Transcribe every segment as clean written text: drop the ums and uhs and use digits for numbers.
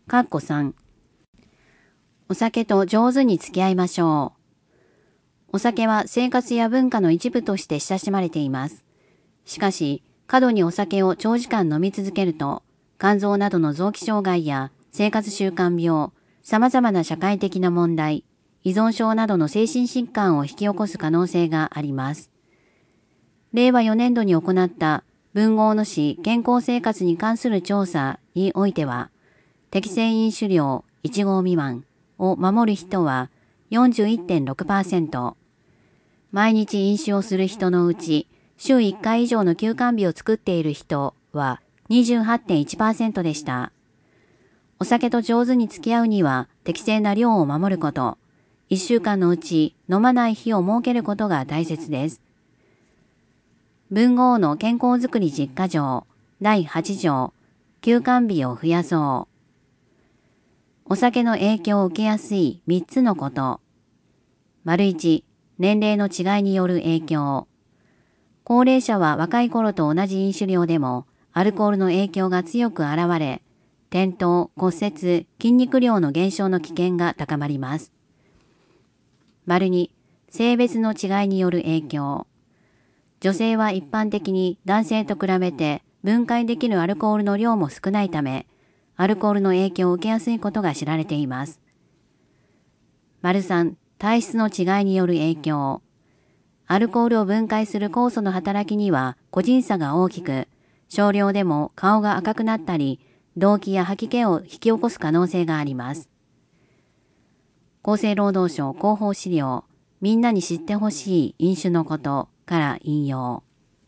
3、お酒と上手に付き合いましょう。お酒は生活や文化の一部として親しまれています。しかし、過度にお酒を長時間飲み続けると、肝臓などの臓器障害や生活習慣病、様々な社会的な問題、依存症などの精神疾患を引き起こす可能性があります。令和4年度に行った文豪の詩健康生活に関する調査においては、適正飲酒量1合未満を守る人は 41.6%、毎日飲酒をする人のうち、週1回以上の休肝日を作っている人は 28.1% でした。お酒と上手に付き合うには適正な量を守ること、1週間のうち飲まない日を設けることが大切です。文豪の健康づくり10か条第8条、休肝日を増やそう。お酒の影響を受けやすい3つのこと。1、年齢の違いによる影響。高齢者は若い頃と同じ飲酒量でもアルコールの影響が強く現れ、転倒、骨折、筋肉量の減少の危険が高まります。2、性別の違いによる影響。女性は一般的に男性と比べて分解できるアルコールの量も少ないため、アルコールの影響を受けやすいことが知られています。3、体質の違いによる影響。アルコールを分解する酵素の働きには個人差が大きく、少量でも顔が赤くなったり、動悸や吐き気を引き起こす可能性があります。厚生労働省広報資料、みんなに知ってほしい飲酒のことから引用。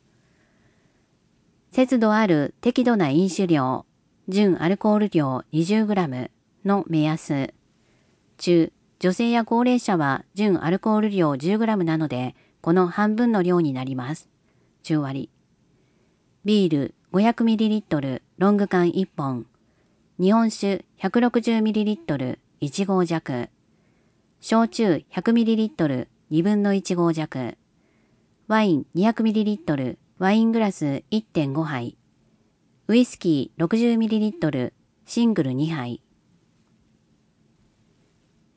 節度ある適度な飲酒量、純アルコール量 20g の目安。中、女性や高齢者は純アルコール量 10g なので、この半分の量になります。中割。ビール 500ml ロング缶1本。日本酒 160ml 1合弱。焼酎 100ml 2分の1合弱。ワイン 200ml ワイングラス 1.5 杯。ウイスキー 60ml シングル2杯。